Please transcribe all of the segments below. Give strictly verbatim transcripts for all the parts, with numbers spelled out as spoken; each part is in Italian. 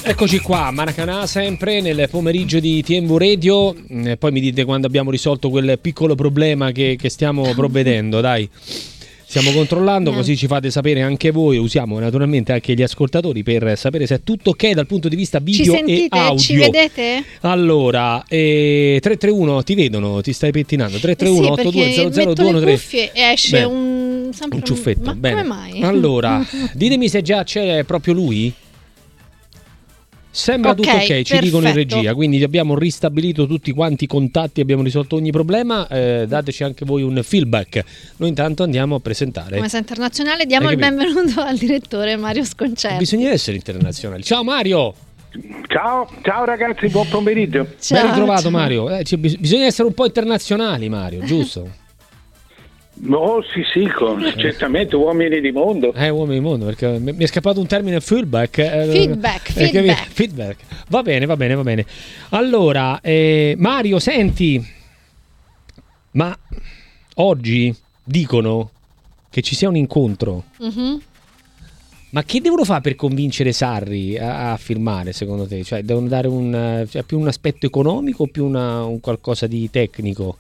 Eccoci qua, Maracanã sempre nel pomeriggio di T M V Radio, eh, poi mi dite quando abbiamo risolto quel piccolo problema che, che stiamo provvedendo, dai. Stiamo controllando, così ci fate sapere anche voi. Usiamo naturalmente anche gli ascoltatori per sapere se è tutto ok dal punto di vista video ci sentite, e audio. Ci vedete? Allora, eh, tre tre uno, ti vedono, ti stai pettinando. tre tre uno otto due zero zero due uno tre. Cuffie e esce Beh, un, un ciuffetto. Ma bene. come mai? Allora, ditemi se già c'è proprio lui. Sembra okay, tutto ok, ci perfetto. dicono in regia, quindi abbiamo ristabilito tutti quanti i contatti, abbiamo risolto ogni problema, eh, dateci anche voi un feedback. Noi intanto andiamo a presentare. Come sa internazionale, diamo il benvenuto al direttore Mario Sconcerti. Bisogna essere internazionali. Ciao Mario! Ciao, ciao ragazzi, buon pomeriggio. Ciao, ben ritrovato ciao. Mario. Eh, cioè, bis- bisogna essere un po' internazionali, Mario, giusto? Oh sì sì, con, certamente uomini di mondo. Eh, uomini di mondo, perché mi mi è scappato un termine feedback. Eh, Feedback, eh, feedback. feedback. Va bene, va bene, va bene. Allora, eh, Mario, senti, ma oggi dicono che ci sia un incontro. Mhm. Ma che devono fare per convincere Sarri a, a firmare, secondo te? Cioè, devono dare un, cioè, più un aspetto economico o più una, un qualcosa di tecnico?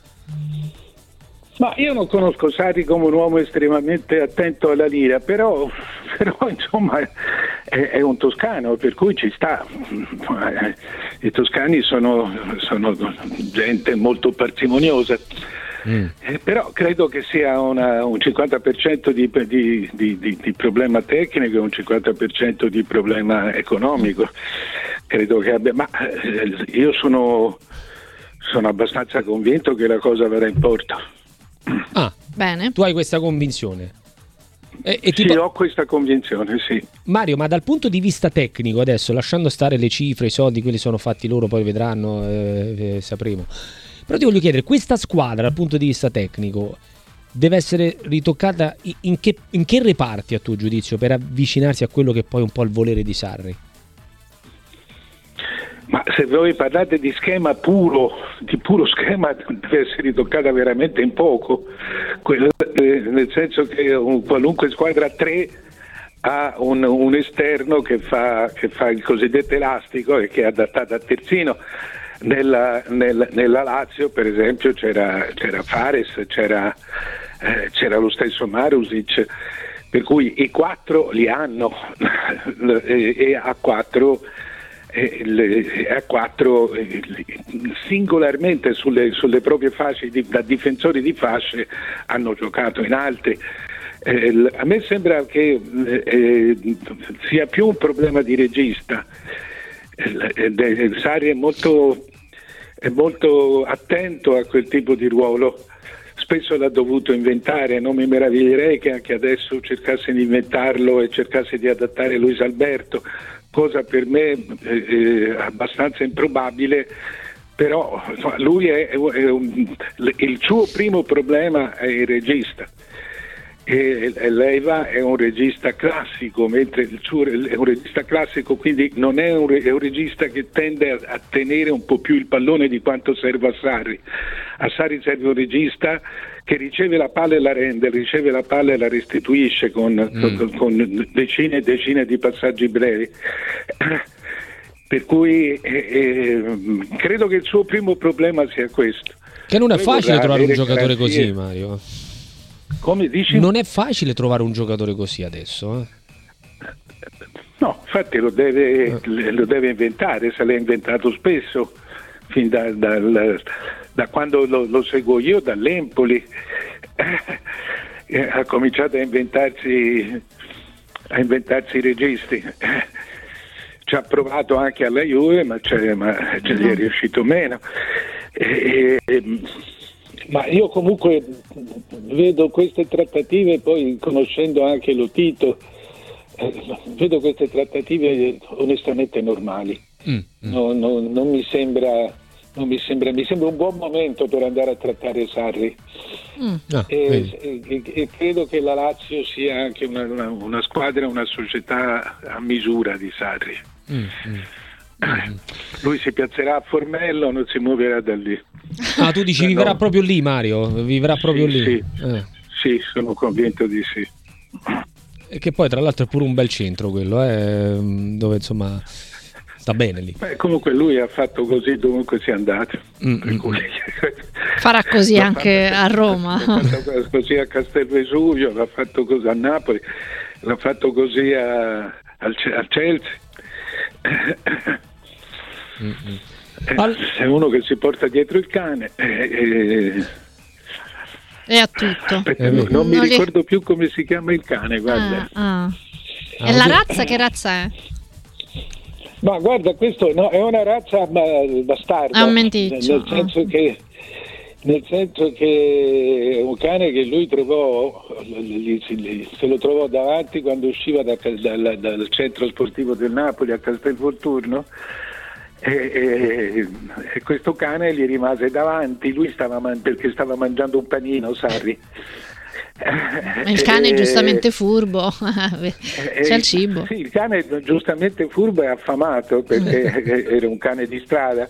Ma io non conosco Sarri come un uomo estremamente attento alla lira, però, però insomma è, è un toscano, per cui ci sta. I toscani sono, sono gente molto parsimoniosa. Mm. Eh, però credo che sia una, un cinquanta per cento di, di, di, di, di problema tecnico e un cinquanta per cento di problema economico. Credo che abbia, ma eh, io sono, sono abbastanza convinto che la cosa verrà in porto. Ah, bene. Tu hai questa convinzione? E, e sì, ti... ho questa convinzione, sì. Mario, ma dal punto di vista tecnico, adesso lasciando stare le cifre, i soldi, quelli sono fatti loro, poi vedranno, eh, eh, sapremo. Però ti voglio chiedere, questa squadra dal punto di vista tecnico deve essere ritoccata in che, in che reparti a tuo giudizio per avvicinarsi a quello che poi è un po' il volere di Sarri? Ma se voi parlate di schema puro, di puro schema, deve essere ritoccata veramente in poco, Quello, eh, nel senso che un, qualunque squadra a tre ha un, un esterno che fa, che fa il cosiddetto elastico e che è adattato a terzino. Nella, nella, nella Lazio per esempio c'era, c'era Fares, c'era, eh, c'era lo stesso Marusic, per cui i quattro li hanno e, e a quattro E le, a quattro eh, singolarmente sulle, sulle proprie fasce di, da difensori di fasce hanno giocato in altri. Eh, a me sembra che eh, sia più un problema di regista. Eh, eh, Sarri è molto, è molto attento a quel tipo di ruolo, spesso l'ha dovuto inventare, non mi meraviglierei che anche adesso cercasse di inventarlo e cercasse di adattare Luis Alberto, cosa per me eh, eh, abbastanza improbabile, però insomma, lui è, è un, il suo primo problema è il regista e, e Leiva è un regista classico, mentre il suo è un regista classico, quindi non è un, è un regista che tende a, a tenere un po' più il pallone di quanto serve a Sarri. A Sarri serve un regista che riceve la palla e la rende, riceve la palla e la restituisce con, mm. con, con decine e decine di passaggi brevi. Per cui eh, eh, credo che il suo primo problema sia questo. Che non è Poi facile trovare un giocatore garanzie. così, Mario. Come dici? Non è facile trovare un giocatore così adesso, eh? No, infatti lo deve, lo deve inventare, se l'ha inventato spesso, fin da, da, da quando lo, lo seguo io, dall'Empoli, eh, ha cominciato a inventarsi, a inventarsi i registi. Eh, ci ha provato anche alla Juve, ma, ma ce gli è riuscito meno. E, e, ma io comunque vedo queste trattative, poi conoscendo anche lo Tito, eh, vedo queste trattative onestamente normali. Mm, mm. No, no, non mi sembra, non mi sembra, mi sembra un buon momento per andare a trattare Sarri. Mm. Ah, e, e, e credo che la Lazio sia anche una, una, una squadra, una società a misura di Sarri. Mm, mm. Mm. Lui si piazzerà a Formello, non si muoverà da lì. Ah, tu dici vivrà no. proprio lì, Mario? Vivrà proprio sì, lì? Sì, eh. sì, sono convinto di sì. E che poi tra l'altro è pure un bel centro quello, eh, dove insomma sta bene lì. Beh, comunque lui ha fatto così dovunque sia andato. Mm, Cui... Farà così l'ha anche fatto, a Roma. L'ha fatto così a Castel Vesuvio, l'ha fatto così a Napoli, l'ha fatto così a, al, al Chelsea. Mm-hmm. Eh, All... È uno che si porta dietro il cane. Eh, eh... E a tutto. Aspetta, eh, non, non mi non ricordo li... più come si chiama il cane, guarda. Ah, ah. Ah, E la oddio. razza che razza è? Ma guarda, questo no, è una razza bastarda. È un menticcio. Nel senso che nel senso che è un cane che lui trovò, se lo trovò davanti quando usciva da, dal, dal centro sportivo del Napoli a Castelvolturno. E, e, e questo cane gli rimase davanti, lui stava man- perché stava mangiando un panino, Sarri. Ma il cane è giustamente furbo, c'è il cibo. Sì, il cane giustamente furbo e affamato perché era un cane di strada.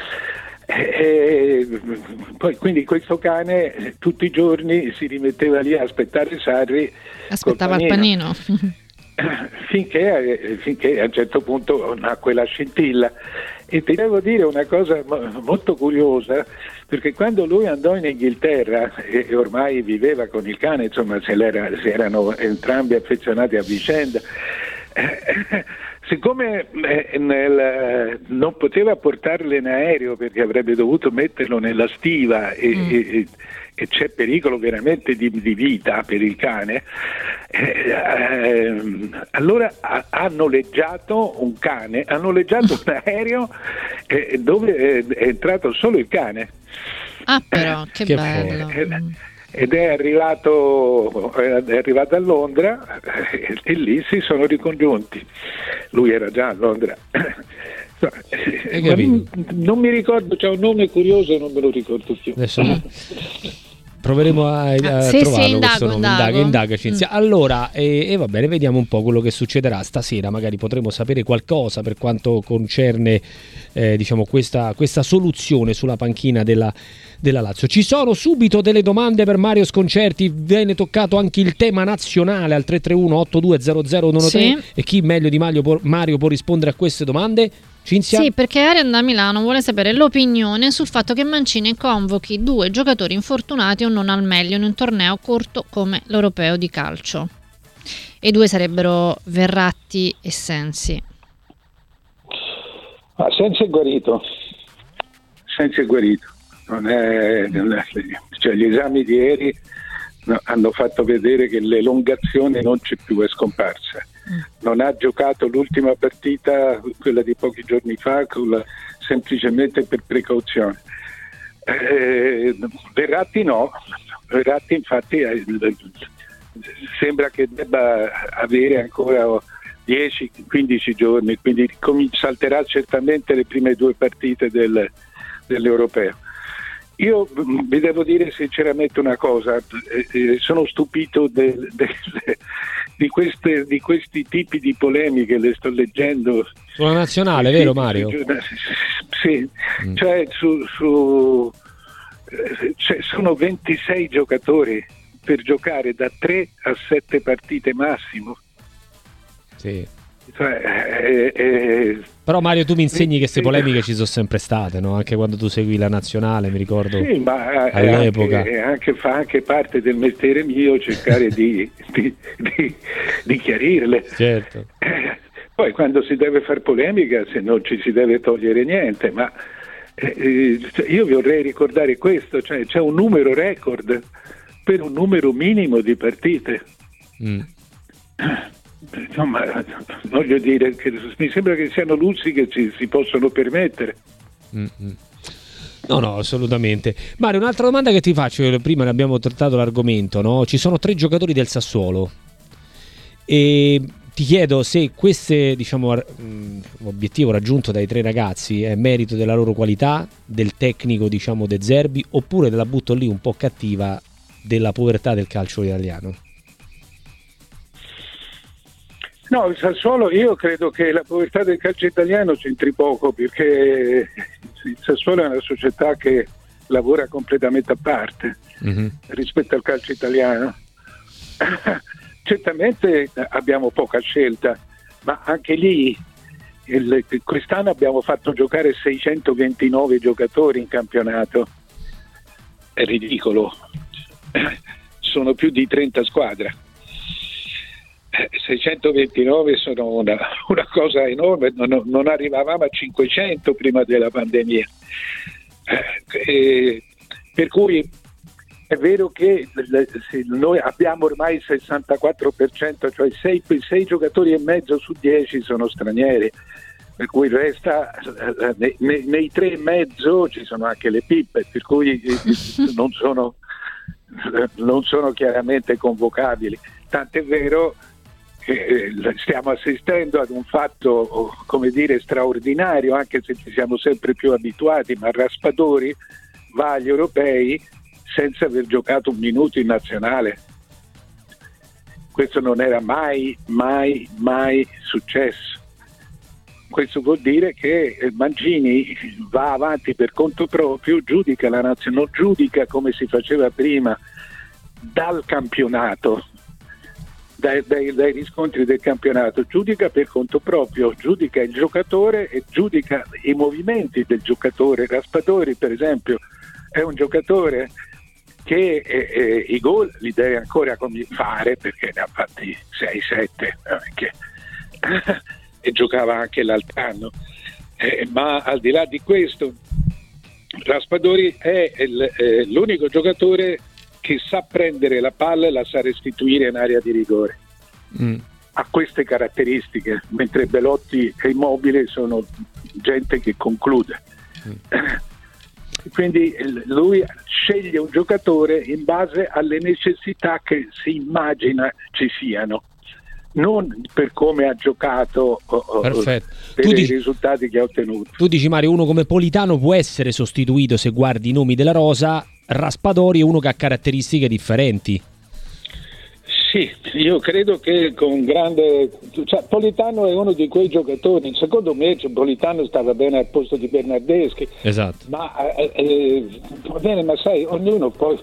E poi quindi questo cane tutti i giorni si rimetteva lì a aspettare Sarri, aspettava il panino. Finché, finché a un certo punto nacque la scintilla. E ti devo dire una cosa molto curiosa, perché quando lui andò in Inghilterra e, e ormai viveva con il cane, insomma se l'era, si erano entrambi affezionati a vicenda, eh, siccome eh, nel, non poteva portarlo in aereo perché avrebbe dovuto metterlo nella stiva e, mm. e, e c'è pericolo veramente di, di vita per il cane, eh, eh, allora ha, ha noleggiato un cane, ha noleggiato un aereo eh, dove è, è entrato solo il cane. Ah però, che, che bello. Ed, ed è arrivato, è arrivato a Londra e, e lì si sono ricongiunti. Lui era già a Londra. Non, non mi ricordo, c'è un nome curioso, non me lo ricordo più. Adesso no. Proveremo a, a sì, trovarlo sì, indago, questo nome. indago. Indaga, indaga Cinzia. Mm. Allora, e, e va bene, vediamo un po' quello che succederà stasera. Magari potremo sapere qualcosa per quanto concerne eh, diciamo questa, questa soluzione sulla panchina della, della Lazio. Ci sono subito delle domande per Mario Sconcerti. Viene toccato anche il tema nazionale al tre tre uno otto due zero zero uno tre. Sì. E chi meglio di Mario può, Mario può rispondere a queste domande? Cinzia? Sì, perché Arian da Milano vuole sapere l'opinione sul fatto che Mancini convochi due giocatori infortunati o non al meglio in un torneo corto come l'Europeo di calcio. E i due sarebbero Verratti e Sensi. Ah, Sensi è guarito. Sensi è guarito. Non è, non è, cioè gli esami di ieri no, hanno fatto vedere che l'elongazione non c'è più, è scomparsa. Non ha giocato l'ultima partita, quella di pochi giorni fa, con la, semplicemente per precauzione. Eh, Verratti no, Verratti infatti eh, sembra che debba avere ancora dieci quindici giorni, quindi com- salterà certamente le prime due partite del, dell'Europeo. Io vi devo dire sinceramente una cosa, eh, sono stupito del, del, di, queste, di questi tipi di polemiche, le sto leggendo. Sulla nazionale, sì, vero Mario? Sì, mm. cioè, su, su, cioè sono ventisei giocatori per giocare da tre a sette partite massimo. Sì. Cioè, eh, eh, però Mario tu mi insegni che queste polemiche ci sono sempre state, no? Anche quando tu segui la nazionale, mi ricordo sì, ma all'epoca anche, anche, fa anche parte del mestiere mio cercare di, di, di, di chiarirle, certo. Eh, poi quando si deve fare polemica se non ci si deve togliere niente, ma eh, io vorrei ricordare questo, cioè c'è un numero record per un numero minimo di partite. mm. Insomma, voglio dire che mi sembra che siano lussi che ci si possono permettere. Mm-hmm. No, no, assolutamente. Mario, un'altra domanda che ti faccio, prima ne abbiamo trattato l'argomento, no? Ci sono tre giocatori del Sassuolo e ti chiedo se questo, diciamo, obiettivo raggiunto dai tre ragazzi è merito della loro qualità, del tecnico, diciamo, De Zerbi, oppure te la butto lì un po' cattiva della povertà del calcio italiano. No, il Sassuolo, io credo che la povertà del calcio italiano c'entri poco, perché il Sassuolo è una società che lavora completamente a parte mm-hmm. rispetto al calcio italiano. certamente abbiamo poca scelta, ma anche lì il, quest'anno abbiamo fatto giocare seicentoventinove giocatori in campionato, è ridicolo, sono più di trenta squadre. seicentoventinove sono una, una cosa enorme, non, non arrivavamo a cinquecento prima della pandemia, eh, per cui è vero che noi abbiamo ormai il sessantaquattro per cento, cioè sei giocatori e mezzo su dieci sono stranieri, per cui resta nei, nei tre e mezzo ci sono anche le pippe, per cui non sono, non sono chiaramente convocabili, tant'è vero che stiamo assistendo ad un fatto, come dire, straordinario, anche se ci siamo sempre più abituati, ma Raspadori va agli europei senza aver giocato un minuto in nazionale. Questo non era mai, mai, mai successo. Questo vuol dire che Mancini va avanti per conto proprio, giudica la nazionale, non giudica come si faceva prima dal campionato, dai, dai, dai riscontri del campionato, giudica per conto proprio, giudica il giocatore e giudica i movimenti del giocatore. Raspadori, per esempio, è un giocatore che eh, eh, i gol li deve ancora fare, perché ne ha fatti sei sette eh, e giocava anche l'altro anno, eh, ma al di là di questo Raspadori è il, eh, l'unico giocatore che sa prendere la palla e la sa restituire in area di rigore. Mm. Ha queste caratteristiche, mentre Belotti e Immobile sono gente che conclude. Mm. Quindi lui sceglie un giocatore in base alle necessità che si immagina ci siano, non per come ha giocato o per tu i dici, risultati che ha ottenuto. Tu dici, Mario, uno come Politano può essere sostituito se guardi i nomi della rosa, Raspadori è uno che ha caratteristiche differenti. Sì, io credo che con grande, cioè, Politano è uno di quei giocatori, secondo me Politano stava bene al posto di Bernardeschi, esatto, ma eh, eh, va bene, ma sai, ognuno poi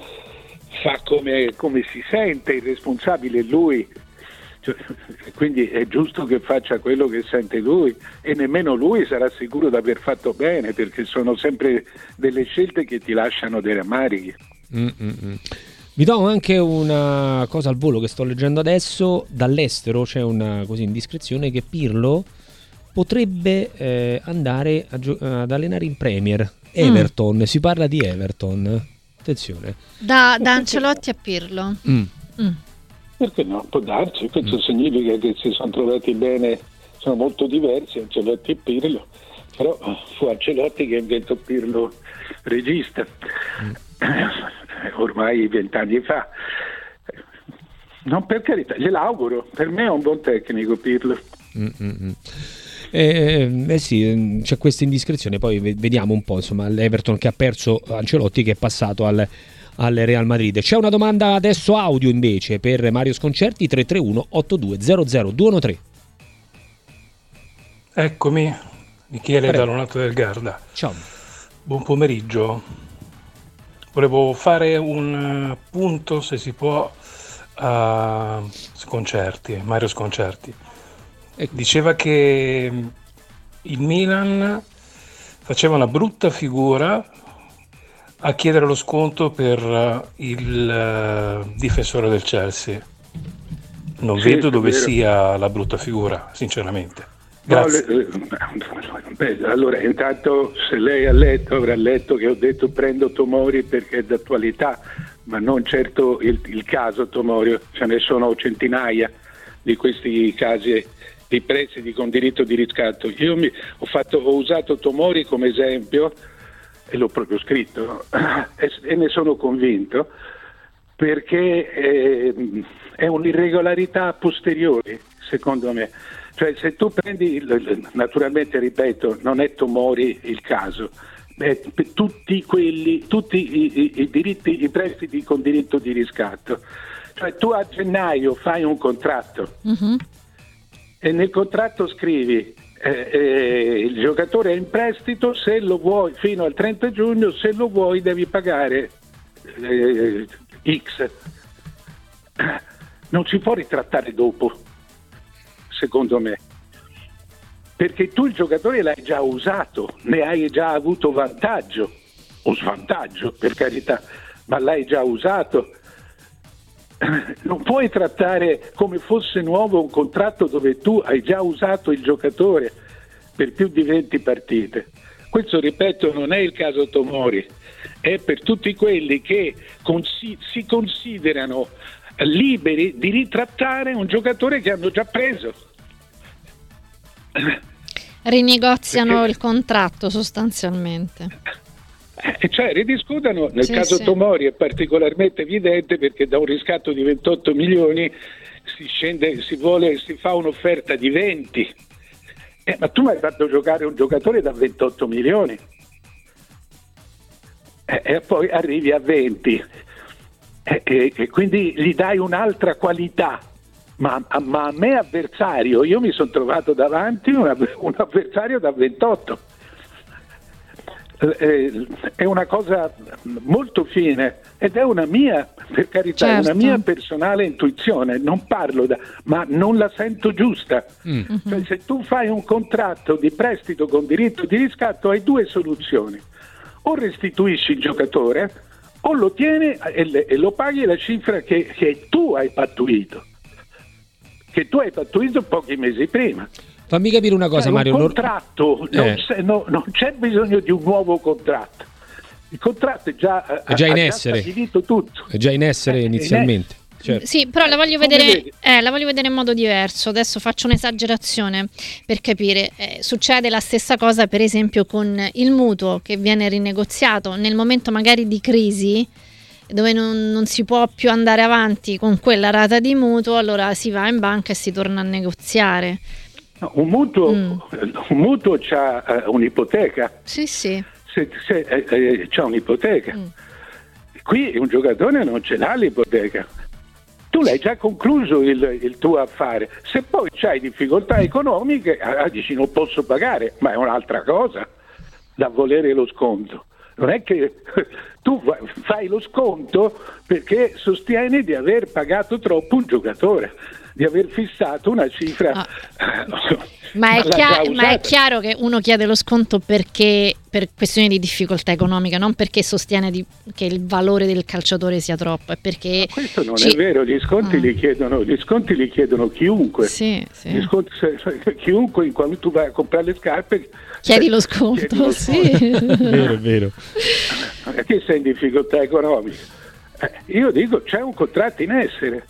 fa come, come si sente, il responsabile è lui, cioè, quindi è giusto che faccia quello che sente lui, e nemmeno lui sarà sicuro di aver fatto bene, perché sono sempre delle scelte che ti lasciano dei rammarichi. Mm-mm. Vi do anche una cosa al volo che sto leggendo adesso, dall'estero c'è una così indiscrezione che Pirlo potrebbe eh, andare a gio- ad allenare in Premier, Everton, mm. si parla di Everton, attenzione. Da, da Ancelotti a Pirlo. Mm. Mm. Perché no, può darsi, questo mm. significa che si sono trovati bene, sono molto diversi Ancelotti e Pirlo, però fu Ancelotti che inventò Pirlo regista. Mm. Ormai vent'anni fa, non, per carità, gliel'auguro, per me è un buon tecnico Pirlo. Eh, eh sì, c'è questa indiscrezione, poi vediamo un po', insomma, l'Everton che ha perso Ancelotti, che è passato al, al Real Madrid. C'è una domanda adesso audio invece per Mario Sconcerti, tre tre uno otto due zero zero due uno tre. Eccomi, Michele da Lonato del Garda. Ciao. Buon pomeriggio. Volevo fare un punto, se si può, a Sconcerti, Mario Sconcerti. Diceva che il Milan faceva una brutta figura a chiedere lo sconto per il difensore del Chelsea. Non sì, vedo dove vero. sia la brutta figura, sinceramente. Grazie. No, le, beh, allora, intanto, se lei ha letto, avrà letto che ho detto prendo Tomori perché è d'attualità, ma non certo il, il caso Tomori, ce ne sono centinaia di questi casi di prestiti con diritto di riscatto. Io mi, ho, fatto, ho usato Tomori come esempio, e l'ho proprio scritto, e, e ne sono convinto, perché è, è un'irregolarità a posteriori, secondo me. Cioè, se tu prendi, naturalmente ripeto, non è Tomori il caso, beh, tutti quelli, tutti i, i, i diritti, i prestiti con diritto di riscatto. Cioè, tu a gennaio fai un contratto uh-huh. e nel contratto scrivi eh, eh, il giocatore è in prestito, se lo vuoi fino al trenta giugno, se lo vuoi devi pagare eh, X. non si può ritrattare dopo, secondo me, perché tu il giocatore l'hai già usato, ne hai già avuto vantaggio o svantaggio, per carità, ma l'hai già usato. Non puoi trattare come fosse nuovo un contratto dove tu hai già usato il giocatore per più di venti partite. Questo, ripeto, non è il caso Tomori, è per tutti quelli che consi- si considerano liberi di ritrattare un giocatore che hanno già preso. Rinegoziano Perché... il contratto sostanzialmente. Eh, cioè ridiscutano, nel sì, caso sì. Tomori è particolarmente evidente perché da un riscatto di ventotto milioni si scende, si vuole, si fa un'offerta di venti. Eh, ma tu mi hai fatto giocare un giocatore da ventotto milioni eh, e poi arrivi a venti eh, eh, e quindi gli dai un'altra qualità, ma, ma a me avversario, io mi sono trovato davanti una, un avversario da ventotto. Eh, è una cosa molto fine ed è una mia, per carità, certo. una mia personale intuizione, non parlo da, ma non la sento giusta. Mm. Cioè, se tu fai un contratto di prestito con diritto di riscatto hai due soluzioni: o restituisci il giocatore o lo tieni e, le, e lo paghi la cifra che, che tu hai pattuito che tu hai pattuito pochi mesi prima. Fammi capire una cosa, cioè, Mario. Un contratto, eh. non, c'è, no, non c'è bisogno di un nuovo contratto. Il contratto è già, è già in ha essere. Già stabilito tutto. È già in essere è inizialmente. In essere. Certo. Sì, però la voglio, vedere, eh, la voglio vedere in modo diverso. Adesso faccio un'esagerazione per capire. Eh, succede la stessa cosa, per esempio, con il mutuo che viene rinegoziato nel momento magari di crisi, dove non, non si può più andare avanti con quella rata di mutuo, allora si va in banca e si torna a negoziare. No, un mutuo, mm. un mutuo c'ha uh, un'ipoteca. Sì, sì. Se, se, eh, eh, c'ha un'ipoteca. Mm. Qui un giocatore non ce l'ha l'ipoteca. Tu l'hai già concluso il, il tuo affare. Se poi c'hai difficoltà economiche, ah, dici non posso pagare, ma è un'altra cosa da volere lo sconto. Non è che tu fai lo sconto perché sostieni di aver pagato troppo un giocatore, di aver fissato una cifra. Ah. Ma, è chiaro, ma è chiaro che uno chiede lo sconto perché per questioni di difficoltà economica, non perché sostiene di, che il valore del calciatore sia troppo, è perché ma questo non ci... è vero, gli sconti, ah. li chiedono, gli sconti li chiedono chiunque. Sì, sì. Gli sconti, chiunque, quando tu vai a comprare le scarpe chiedi lo sconto, chiedi lo sì. sconto. Vero, è vero. Perché sei in difficoltà economica? Eh, io dico c'è un contratto in essere.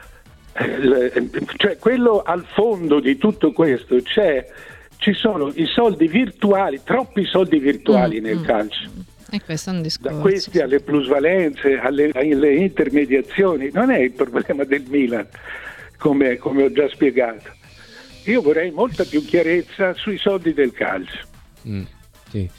Cioè quello al fondo di tutto questo c'è, ci sono i soldi virtuali, troppi soldi virtuali mm, nel mm, calcio. E questo è un discorso. Da questi sì. alle plusvalenze, alle, alle intermediazioni, non è il problema del Milan, come, come ho già spiegato. Io vorrei molta più chiarezza sui soldi del calcio. Mm, sì.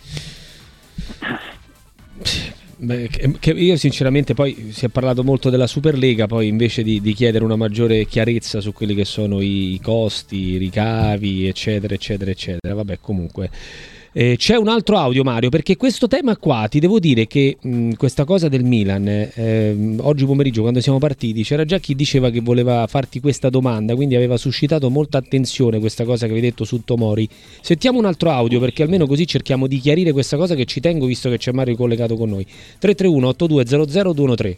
Beh, che io sinceramente poi si è parlato molto della Superlega, poi invece di, di chiedere una maggiore chiarezza su quelli che sono i costi, i ricavi, eccetera, eccetera, eccetera. Vabbè, comunque eh, c'è un altro audio, Mario, perché questo tema qua, ti devo dire che mh, questa cosa del Milan, eh, oggi pomeriggio quando siamo partiti c'era già chi diceva che voleva farti questa domanda, quindi aveva suscitato molta attenzione questa cosa che avevi detto su Tomori. Sentiamo un altro audio, perché almeno così cerchiamo di chiarire questa cosa, che ci tengo, visto che c'è Mario collegato con noi. Tre tre uno otto due zero zero due uno tre.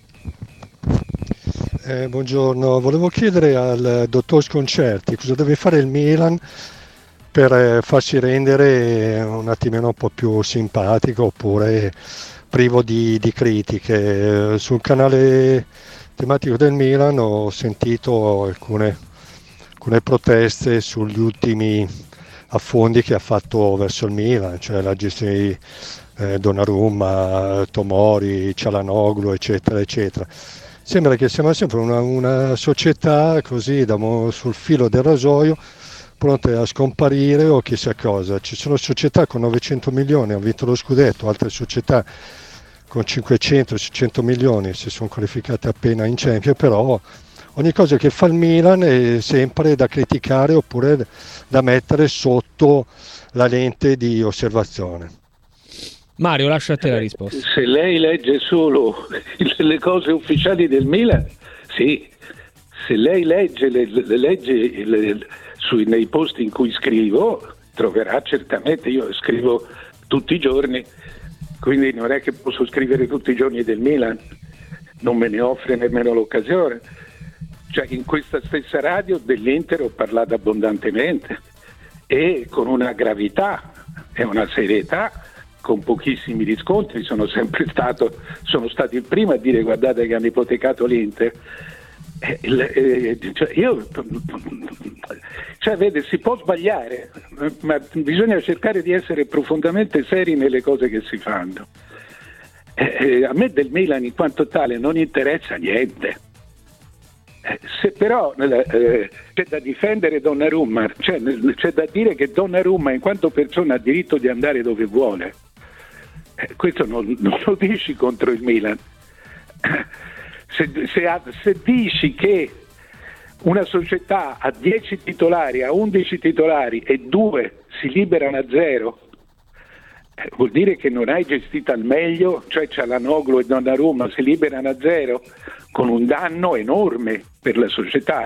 Eh, buongiorno, volevo chiedere al dottor Sconcerti cosa deve fare il Milan per eh, farsi rendere un attimino un po' più simpatico oppure privo di, di critiche. Sul canale tematico del Milan ho sentito alcune, alcune proteste sugli ultimi affondi che ha fatto verso il Milan, cioè la gestione di eh, Donnarumma, Tomori, Cialanoglu, eccetera, eccetera. Sembra che siamo sempre una, una società così da, sul filo del rasoio, pronte a scomparire o chissà cosa. Ci sono società con novecento milioni, hanno vinto lo scudetto, altre società con cinquecento seicento milioni si sono qualificate appena in Champions, però ogni cosa che fa il Milan è sempre da criticare oppure da mettere sotto la lente di osservazione. Mario, lascia a te la risposta. Se lei legge solo le cose ufficiali del Milan, sì, se lei legge, le, le legge le, sui, nei post in cui scrivo, troverà certamente, io scrivo tutti i giorni, quindi non è che posso scrivere tutti i giorni del Milan, non me ne offre nemmeno l'occasione. Cioè, in questa stessa radio dell'Inter ho parlato abbondantemente e con una gravità e una serietà, con pochissimi riscontri. Sono sempre stato, sono stato il primo a dire: guardate che hanno ipotecato l'Inter. Eh, eh, cioè, io, cioè, vede, si può sbagliare, ma bisogna cercare di essere profondamente seri nelle cose che si fanno. Eh, eh, a me del Milan in quanto tale non interessa niente. Eh, se però eh, c'è da difendere Donnarumma, cioè, c'è da dire che Donnarumma in quanto persona ha diritto di andare dove vuole. Eh, questo non, non lo dici contro il Milan. Se, se, se dici che una società ha dieci titolari, ha undici titolari e due si liberano a zero, eh, vuol dire che non hai gestito al meglio, cioè Çalhanoğlu e Donnarumma si liberano a zero con un danno enorme per la società.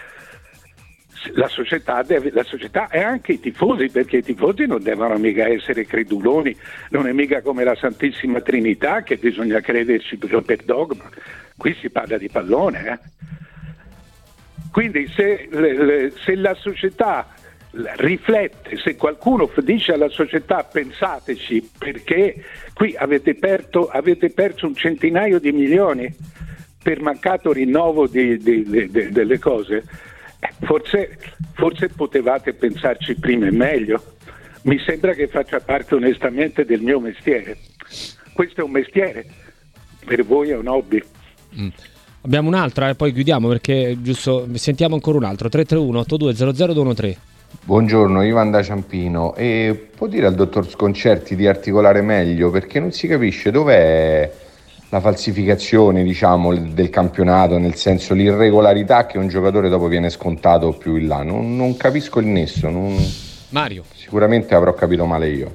La società, deve, la società e anche i tifosi, perché i tifosi non devono mica essere creduloni, non è mica come la Santissima Trinità che bisogna crederci per dogma. Qui si parla di pallone, eh? Quindi se, le, le, se la società riflette, se qualcuno dice alla società pensateci perché qui avete perso, avete perso un centinaio di milioni per mancato rinnovo di, di, di, di, delle cose, eh, forse, forse potevate pensarci prima e meglio. Mi sembra che faccia parte onestamente del mio mestiere. Questo è un mestiere, per voi è un hobby. Mm. Abbiamo un'altra e poi chiudiamo, perché giusto sentiamo ancora un altro. Tre tre uno otto due zero zero due uno tre. Buongiorno, Ivan da Ciampino. E può dire al dottor Sconcerti di articolare meglio, perché non si capisce dov'è la falsificazione, diciamo, del campionato, nel senso l'irregolarità che un giocatore dopo viene scontato più in là. Non, non capisco il nesso. Non... Mario. Sicuramente avrò capito male io.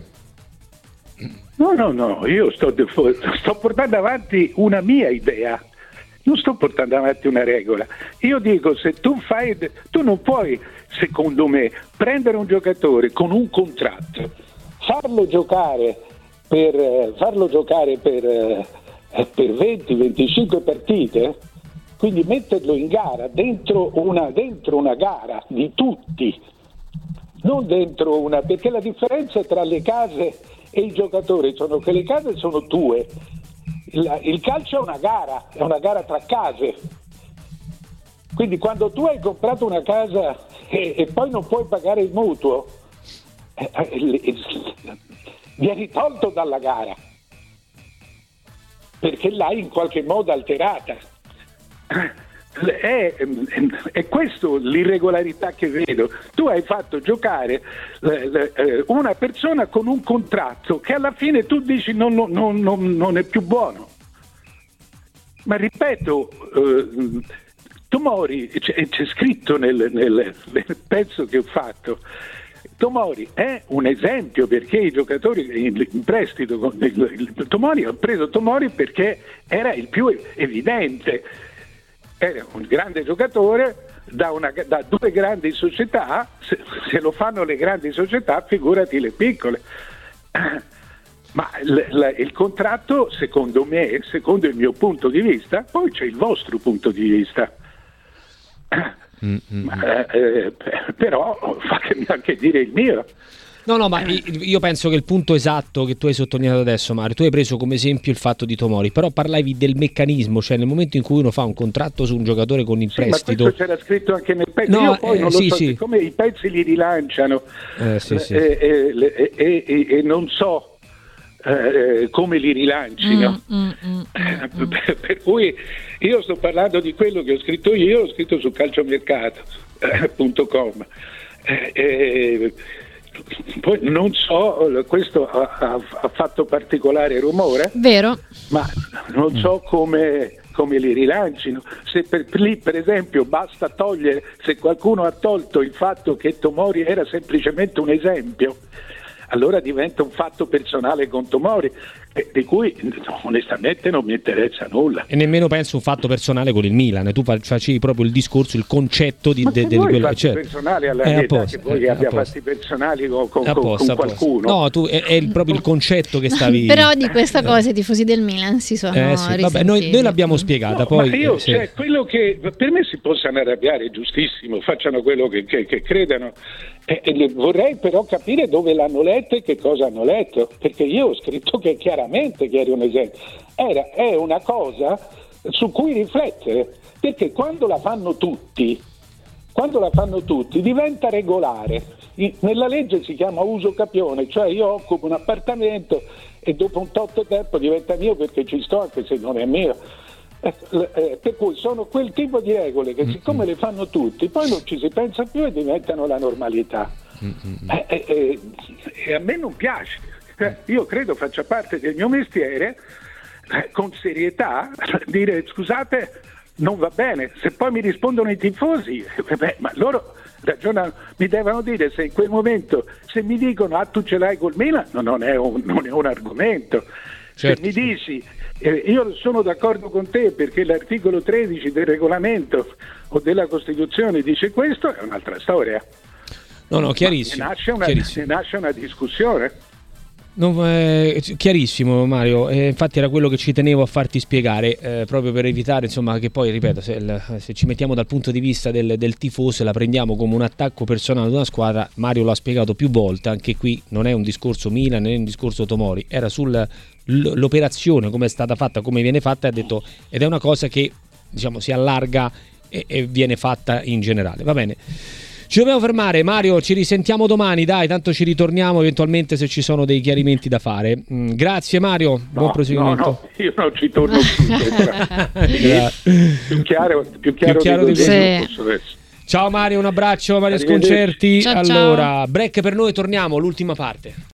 No, no, no, io sto, sto portando avanti una mia idea, non sto portando avanti una regola. Io dico, se tu fai, tu non puoi, secondo me, prendere un giocatore con un contratto, farlo giocare per, farlo giocare per, per venti venticinque partite, quindi metterlo in gara, dentro una, dentro una gara di tutti, non dentro una, perché la differenza tra le case e i giocatori sono che le case sono tue, il, il calcio è una gara, è una gara tra case, quindi quando tu hai comprato una casa e, e poi non puoi pagare il mutuo, eh, eh, vieni tolto dalla gara perché l'hai in qualche modo alterata. È, è questo l'irregolarità che vedo. Tu hai fatto giocare eh, una persona con un contratto che alla fine tu dici non, non, non, non è più buono. Ma ripeto, eh, Tomori, c'è, c'è scritto nel, nel, nel pezzo che ho fatto, Tomori è un esempio perché i giocatori in, in prestito con il, il, Tomori, ho preso Tomori perché era il più evidente. Era un grande giocatore da, una, da due grandi società, se, se lo fanno le grandi società figurati le piccole. Ma l, l, il contratto, secondo me, secondo il mio punto di vista, poi c'è il vostro punto di vista, mm-hmm. ma, eh, però fatemi anche dire il mio. No, no, ma io penso che il punto esatto che tu hai sottolineato adesso, Mario, tu hai preso come esempio il fatto di Tomori, però parlavi del meccanismo, cioè nel momento in cui uno fa un contratto su un giocatore con il sì, prestito. Ma questo c'era scritto anche nel pezzo, no, io poi eh, non sì, lo so, sì. siccome i pezzi li rilanciano eh, sì, sì. E, e, e, e, e non so eh, come li rilancino, mm, mm, mm, mm. per, per cui io sto parlando di quello che ho scritto io, ho scritto su calciomercato punto com. Eh, eh, Poi non so, questo ha, ha, ha fatto particolare rumore, vero? Ma non so come, come li rilancino. Se per, lì per esempio basta togliere, se qualcuno ha tolto il fatto che Tomori era semplicemente un esempio, allora diventa un fatto personale con Tomori, eh, di cui no, onestamente non mi interessa nulla. E nemmeno penso un fatto personale con il Milan. Tu facevi proprio il discorso, il concetto di, Ma de, che de, vuoi quello fatti certo. personali alla Eh, età apposta, che vuoi che eh, abbia apposta. fatti personali con, con, Apposta, con apposta. qualcuno? No, tu è, è il- proprio il concetto che stavi. Però di questa cosa i tifosi del Milan si sono Eh, sì. Vabbè, noi, risentiti. noi l'abbiamo spiegata. No, poi ma io, eh, sì. cioè, quello che per me si possano arrabbiare è giustissimo, facciano quello che, che, che credano. Eh, eh, vorrei però capire dove l'hanno letto e che cosa hanno letto, perché io ho scritto che chiaramente che era un esempio, era, è una cosa su cui riflettere, perché quando la fanno tutti, quando la fanno tutti diventa regolare. I- nella legge si chiama uso capione, cioè io occupo un appartamento e dopo un tot tempo diventa mio perché ci sto anche se non è mio. Eh, eh, per cui sono quel tipo di regole che siccome le fanno tutti poi non ci si pensa più e diventano la normalità. Eh, eh, eh, e a me non piace. Eh, io credo faccia parte del mio mestiere eh, con serietà dire scusate non va bene, se poi mi rispondono i tifosi eh, beh, ma loro ragionano, mi devono dire se in quel momento se mi dicono ah tu ce l'hai col Milan no, non, è un, non è un argomento. Certo, Se mi dici eh, io sono d'accordo con te perché l'articolo tredici del regolamento o della Costituzione dice questo, è un'altra storia. No, no, Ma chiarissimo. Ne nasce una, chiarissimo. ne nasce una discussione. No, eh, chiarissimo Mario, eh, infatti era quello che ci tenevo a farti spiegare, eh, proprio per evitare insomma che poi, ripeto, se, il- se ci mettiamo dal punto di vista del, del tifoso e la prendiamo come un attacco personale ad una squadra, Mario l'ha spiegato più volte, anche qui non è un discorso Milan, non è un discorso Tomori, era sull'operazione, come è stata fatta, come viene fatta, e ha detto, ed è una cosa che diciamo si allarga e, e viene fatta in generale, va bene. Ci dobbiamo fermare, Mario, ci risentiamo domani, dai, tanto ci ritorniamo eventualmente se ci sono dei chiarimenti da fare. Mm, grazie Mario, buon No, proseguimento. no, no, io non ci torno più. Gra- più chiaro, più chiaro, Più chiaro di di così così. non posso essere. Ciao Mario, un abbraccio, Mario Arrivederci. Sconcerti. Ciao, ciao. Allora, break per noi, torniamo, l'ultima parte.